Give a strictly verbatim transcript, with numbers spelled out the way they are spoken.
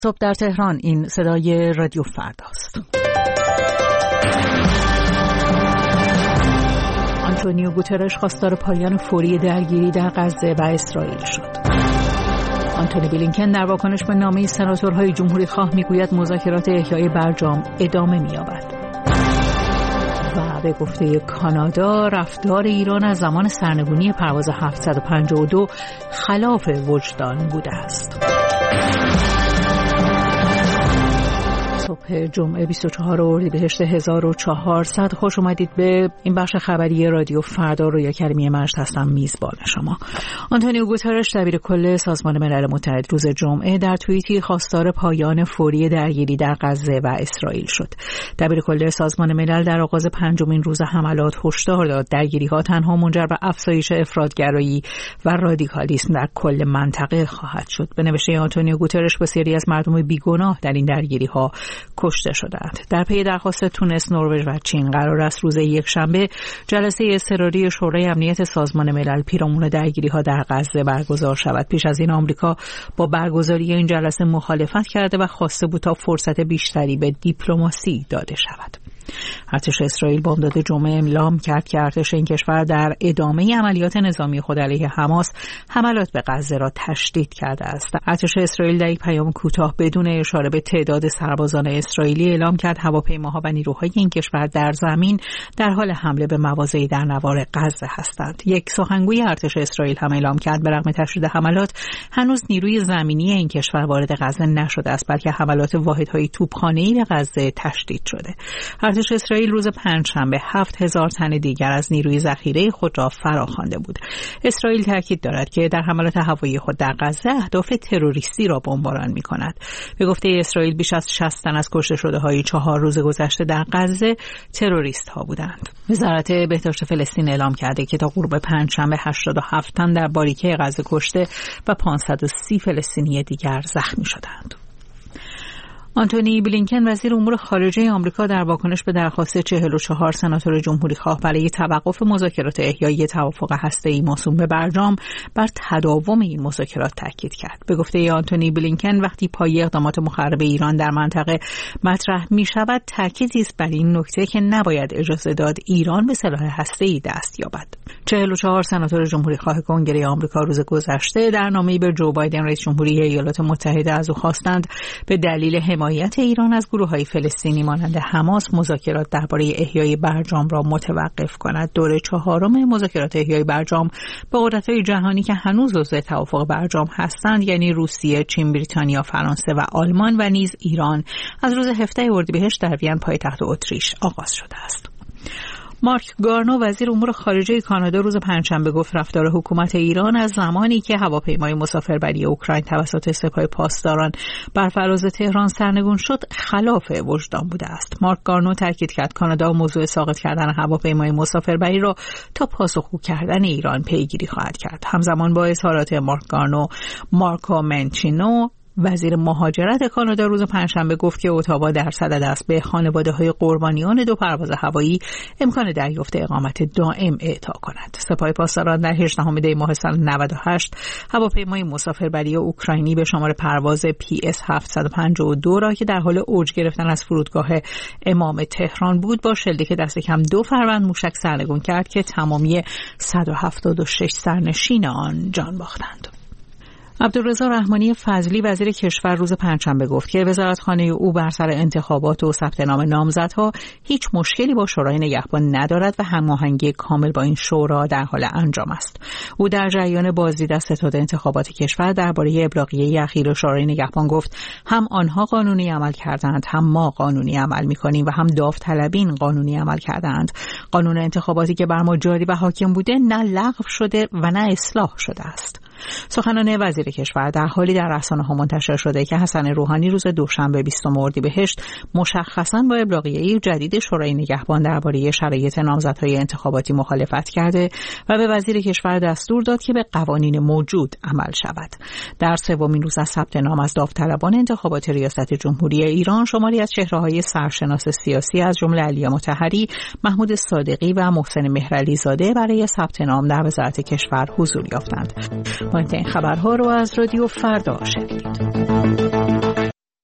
صبح در تهران، این صدای رادیو فرداست. آنتونیو گوترش خواستار پایان فوری درگیری در غزه و اسرائیل شد. آنتونی بلینکن در واکنش به نامه سناتورهای جمهوری خواه میگوید مذاکرات احیای برجام ادامه می‌یابد. و به گفته کانادا رفتار ایران از زمان سرنگونی پرواز هفتصد و پنجاه و دو خلاف وجدان بوده است. صبح جمعه بیست و چهارم اردیبهشت هزار و چهارصد خوش اومدید به این بخش خبری رادیو فردا. رویا کریمی مجد هستم، میزبان شما. آنتونیو گوترش دبیر کل سازمان ملل متحد روز جمعه در توییتی خواستار پایان فوری درگیری در غزه و اسرائیل شد. دبیر کل سازمان ملل در آغاز پنجمین روز حملات هشدار داد درگیری‌ها تنها منجر به افزایش افراطگرایی و رادیکالیسم در کل منطقه خواهد شد. به نوشته آنتونیو گوترش بسیاری از مردم بیگناه در این درگیری‌ها کشته شدند. در پی درخواست تونس، نروژ و چین قرار است روز یکشنبه جلسه اضطراری شورای امنیت سازمان ملل پیرامون درگیری‌ها در غزه برگزار شود. پیش از این آمریکا با برگزاری این جلسه مخالفت کرده و خواسته بود تا فرصت بیشتری به دیپلماسی داده شود. ارتش اسرائیل بامداد جمعه اعلام کرد که ارتش این کشور در ادامه عملیات نظامی خود علیه حماس حملات به غزه را تشدید کرده است. ارتش اسرائیل در یک پیام کوتاه بدون اشاره به تعداد سربازان اسرائیلی اعلام کرد هواپیماها و نیروهای این کشور در زمین در حال حمله به مواضعی در نوار غزه هستند. یک سخنگوی ارتش اسرائیل هم اعلام کرد به رغم تشدید حملات هنوز نیروی زمینی این کشور وارد غزه نشده است، بلکه حملات واحدهای توپخانه‌ای به غزه تشدید شده. ارتش اسرائیل روز پنجشنبه هفت هزار تن دیگر از نیروی ذخیره خود را فراخوانده بود. اسرائیل تاکید دارد که در حملات هوایی خود در غزه اهداف تروریستی را بمباران می‌کند. به گفته اسرائیل بیش از شصت تن از کشته شده‌های چهار روز گذشته در غزه تروریست‌ها بودند. وزارت بهداشت فلسطین اعلام کرده که تا غروب پنجشنبه هشتاد و هفت تن در باریکه غزه کشته و پانصد و سی فلسطینی دیگر زخمی شدند. آنتونی بلینکن وزیر امور خارجه آمریکا در واکنش به درخواست چهل و چهار سناتور جمهوری خواه برای توقف مذاکرات احیای توافق هسته‌ای موسوم به برجام بر تداوم این مذاکرات تاکید کرد. به گفته آنتونی بلینکن وقتی پایه اقدامات مخرب ایران در منطقه مطرح می‌شود تاکیدی است بر این نکته که نباید اجازه داد ایران به سلاح هسته‌ای دست یابد. چهل و چهار سناتور جمهوری خواه کنگره آمریکا روز گذشته در نامه‌ای به جو بایدن رئیس جمهوری ایالات متحده از او خواستند به دلیل حمایت ایران از گروه‌های فلسطینی مانند حماس مذاکرات درباره احیای برجام را متوقف کند. دوره چهارم مذاکرات احیای برجام با قدرت‌های جهانی که هنوز عضو توافق برجام هستند، یعنی روسیه، چین، بریتانیا، فرانسه و آلمان و نیز ایران، از روز هفدهم اردیبهشت در وین پایتخت اتریش آغاز شده است. مارک گارنو وزیر امور خارجه کانادا روز پنجشنبه گفت رفتار حکومت ایران از زمانی که هواپیمای مسافربری اوکراین توسط سپاه پاسداران بر فراز تهران سرنگون شد خلاف وجدان بوده است. مارک گارنو تاکید کرد کانادا موضوع ساقط کردن هواپیمای مسافربری را تا پاسخگو کردن ایران پیگیری خواهد کرد. همزمان با اظهارات مارک گارنو، مارکو منچینو وزیر مهاجرت کانادا روز پنجشنبه گفت که اتاوا در صدد است به خانواده‌های قربانیان دو پرواز هوایی امکان دریافت اقامت دائم اعطا کند. سپاه پاسداران در هجدهم دی ماه سال نود و هشت هواپیمای مسافربری اوکراینی به شمار پرواز پی اس هفتصد و پنجاه و دو را که در حال اوج گرفتن از فرودگاه امام تهران بود با شلیک دست کم دو فروند موشک سرنگون کرد که تمامی صد و هفتاد و شش سرنشین آن جان باختند. عبدالرضا رحمانی فضلی وزیر کشور روز پنجشنبه گفت که وزارتخانه او بر سر انتخابات و ثبت نام نامزدها هیچ مشکلی با شورای نگهبان ندارد و هماهنگی کامل با این شورا در حال انجام است. او در جریان بازدید از ستاد انتخابات کشور درباره ابلاغیه اخیر شورای نگهبان گفت هم آنها قانونی عمل کردند، هم ما قانونی عمل می‌کنیم و هم داوطلبین قانونی عمل کردند. قانون انتخاباتی که بر ما جاری و حاکم بوده نه لغو شده و نه اصلاح شده است. سخنان وزیر کشور در حالی در رسانه‌ها منتشر شده که حسن روحانی روز دوشنبه بیستم اردیبهشت مشخصاً با ابلاغیه جدید شورای نگهبان درباره شرایط نامزدهای انتخاباتی مخالفت کرده و به وزیر کشور دستور داد که به قوانین موجود عمل شود. در سومین روز از ثبت نام از داوطلبان انتخابات ریاست جمهوری ایران شماری از چهره‌های سرشناس سیاسی از جمله علی مطهری، محمود صادقی و محسن مهرعلی زاده برای ثبت نام در وزارت کشور حضور یافتند. با این خبرها رو از رادیو فردا شنیدید.